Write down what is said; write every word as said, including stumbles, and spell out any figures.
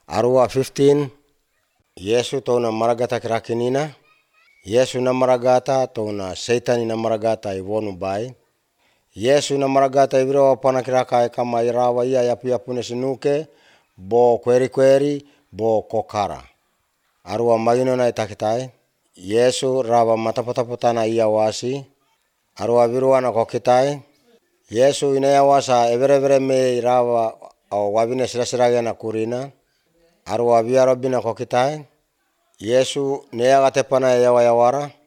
Arua fifteen, Yesu tona maragata kirakinina, Yesu na maragata tona Satan na maragata ivonu bai. Yesu na maragata iviro apana kiraka kama irawa ia yapu yapune sinuke, bo kweri kweri, bo kokara. Arua magino na itakitai, Yesu rava matapataputana ia wasi, arua viruana kokitai, Yesu inaya wasa evere vere me irawa au wabine sirasiragena kurina, arua viarobina kokitai, Yesu neagatepana yawa yawara,